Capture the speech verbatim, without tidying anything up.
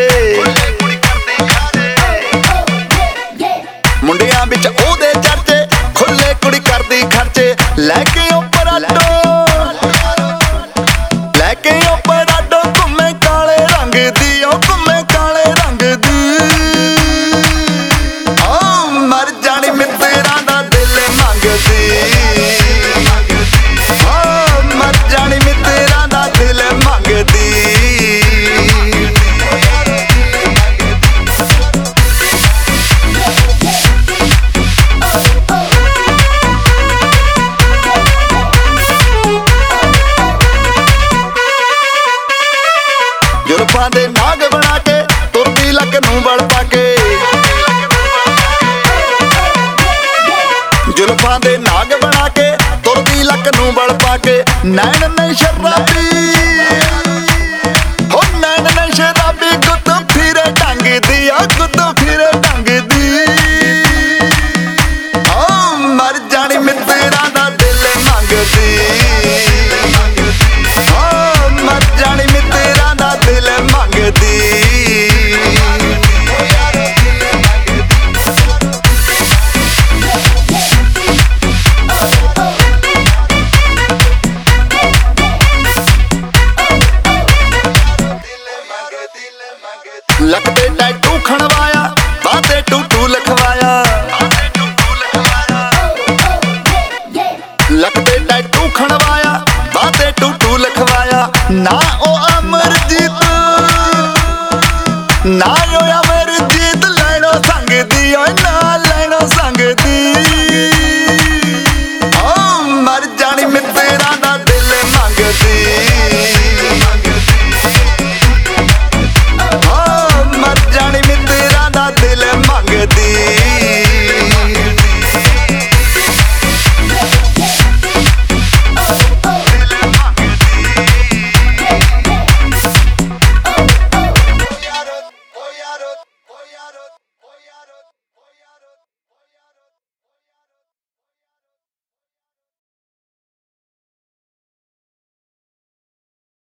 ਮੁੰਡਿਆਂ ਵਿੱਚ ਉਹਦੇ ਚਰਚੇ ਖੁੱਲੇ ਕੁੜੀ ਕਰਦੀ ਖਰਚੇ ਲੈ ਕੇ ਉੱਪਰ ਆਟੋ ਲੈ ਕੇ ਉੱਪਰ ਆਟੋ ਘੁੰਮੇ ਕਾਲੇ ਰੰਗ ਦੀ ਉਹ ਘੁੰਮੇ ਕਾਲੇ ਰੰਗ ਦੀ ਓ ਮਰ ਜਾਣੀ ਮਿੱਤਰਾਂ ਦਾ ਦਿਲ ਮੰਗਦੀ ਓ ਮਰ ਜਾਣੀ ਮਿੱਤਰਾਂ ਦਾ ਦਿਲ ਮੰਗਦੀ ਜ਼ੁਲਫਾਂ ਦੇ ਨਾਗ ਬਣਾ ਕੇ ਤੁਰਦੀ ਲੱਕ ਨੂੰ ਵਲ ਪਾ ਕੇ ਜ਼ੁਲਫਾਂ ਦੇ ਨਾਗ ਬਣਾ ਕੇ ਤੁਰਦੀ ਲੱਕ ਨੂੰ ਵਲ ਪਾ ਕੇ ਨੈਣ ਨੇ ਸ਼ਰਾਬੀ ਹੋ ਨੈਣ ਨੇ ਸ਼ਰਾਬੀ ਗੁੱਤ ਫਿਰੇ ਟੰਗਦੀ ਆ ਗੁੱਤ ਫਿਰੇ ਟੰਗਦੀ ਓ ਮਰ ਜਾਣੀ ਮਿੱਤਰਾਂ ਦਾ ਦਿਲ ਮੰਗਦੀ ਓ ਮਰ ਜਾਣੀ ਮਿੱਤਰਾਂ ਦਾ ਦਿਲ ਮੰਗਦੀ ਲੱਕ ਤੇ ਟੈਟੂ ਖਣਵਾਇਆ ਬਾਹ ਤੇ ਟੂਟੂ ਲਿਖਵਾਇਆ ਲੱਕ ਤੇ ਟੈਟੂ ਖਣਵਾਇਆ ਬਾਹ ਤੇ ਟੂਟੂ ਲਿਖਵਾਇਆ ਨਾ ਉਹ ਅਮਰਜੀਤ ਨਾ ਉਹ ਅਮਰਜੀਤ ਲੈਣੋ ਸੰਗਦੀ ਓਏ ਨਾ ਲੈਣੋ ਸੰਗਦੀ ਓ ਮਰ ਜਾਣੀ ਮਿੱਤਰਾਂ ਦਾ ਦਿਲ ਮੰਗਦੀ ਓ ਮਰ ਜਾਣੀ ਮਿੱਤਰਾਂ ਦਾ ਦਿਲ ਮੰਗਦੀ